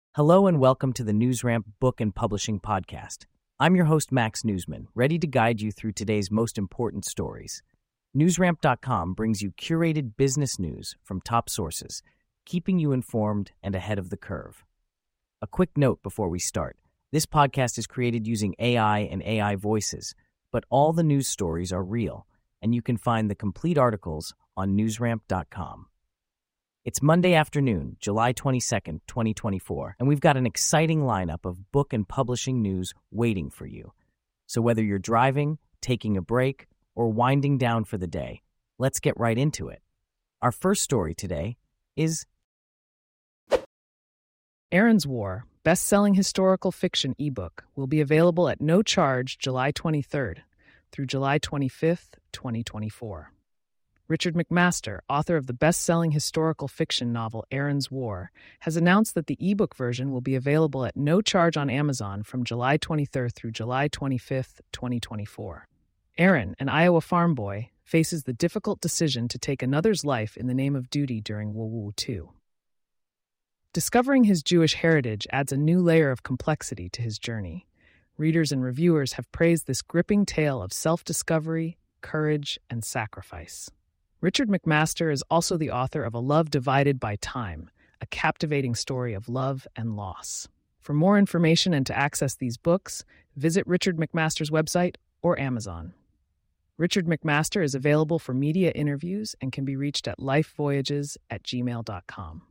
Hello and welcome to the NewsRamp Book and Publishing Podcast. I'm your host, Max Newsman, ready to guide you through today's most important stories. NewsRamp.com brings you curated business news from top sources, keeping you informed and ahead of the curve. A quick note before we start. This podcast is created using AI and AI voices, but all the news stories are real, and you can find the complete articles on NewsRamp.com. It's Monday afternoon, July 22nd, 2024, and we've got an exciting lineup of book and publishing news waiting for you. So whether you're driving, taking a break, or winding down for the day, let's get right into it. Our first story today is Aaron's War, best-selling historical fiction ebook, will be available at no charge July 23rd through July 25th, 2024. Richard McMaster, author of the best-selling historical fiction novel Aaron's War, has announced that the ebook version will be available at no charge on Amazon from July 23rd through July 25th, 2024. Aaron, an Iowa farm boy, faces the difficult decision to take another's life in the name of duty during World War II. Discovering his Jewish heritage adds a new layer of complexity to his journey. Readers and reviewers have praised this gripping tale of self-discovery, courage, and sacrifice. Richard McMaster is also the author of A Love Divided by Time, a captivating story of love and loss. For more information and to access these books, visit Richard McMaster's website or Amazon. Richard McMaster is available for media interviews and can be reached at lifevoyages@gmail.com.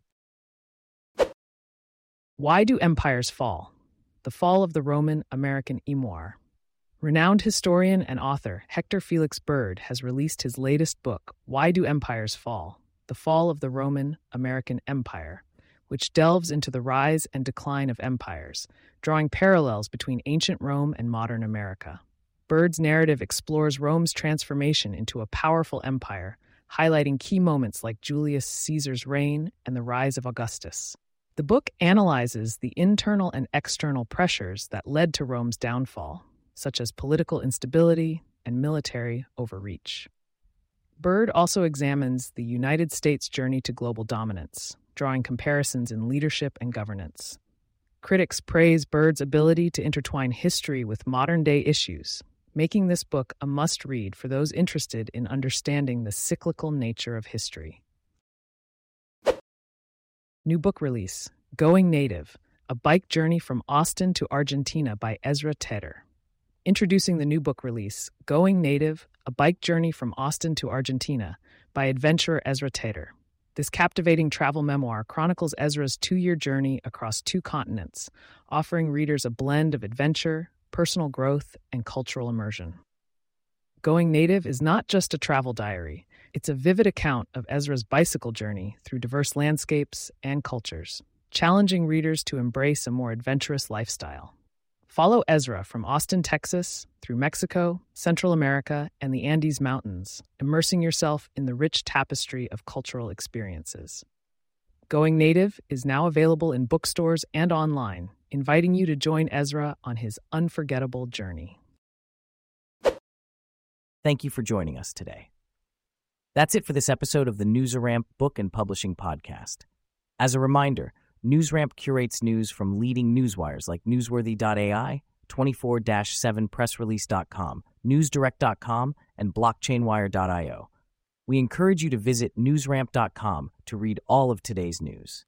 Why Do Empires Fall? The Fall of the Roman-American Emoir. Renowned historian and author Hector Felix Bird has released his latest book, Why Do Empires Fall? The Fall of the Roman-American Empire, which delves into the rise and decline of empires, drawing parallels between ancient Rome and modern America. Bird's narrative explores Rome's transformation into a powerful empire, highlighting key moments like Julius Caesar's reign and the rise of Augustus. The book analyzes the internal and external pressures that led to Rome's downfall, such as political instability and military overreach. Bird also examines the United States' journey to global dominance, drawing comparisons in leadership and governance. Critics praise Bird's ability to intertwine history with modern-day issues, making this book a must-read for those interested in understanding the cyclical nature of history. New book release, Going Native, A Bike Journey from Austin to Argentina by Ezra Tedder. Introducing the new book release, Going Native, A Bike Journey from Austin to Argentina by adventurer Ezra Tedder. This captivating travel memoir chronicles Ezra's 2-year journey across 2 continents, offering readers a blend of adventure, personal growth, and cultural immersion. Going Native is not just a travel diary. It's a vivid account of Ezra's bicycle journey through diverse landscapes and cultures, challenging readers to embrace a more adventurous lifestyle. Follow Ezra from Austin, Texas, through Mexico, Central America, and the Andes Mountains, immersing yourself in the rich tapestry of cultural experiences. Going Native is now available in bookstores and online, inviting you to join Ezra on his unforgettable journey. Thank you for joining us today. That's it for this episode of the NewsRamp Book and Publishing Podcast. As a reminder, NewsRamp curates news from leading newswires like Newsworthy.ai, 24-7pressrelease.com, NewsDirect.com, and BlockchainWire.io. We encourage you to visit NewsRamp.com to read all of today's news.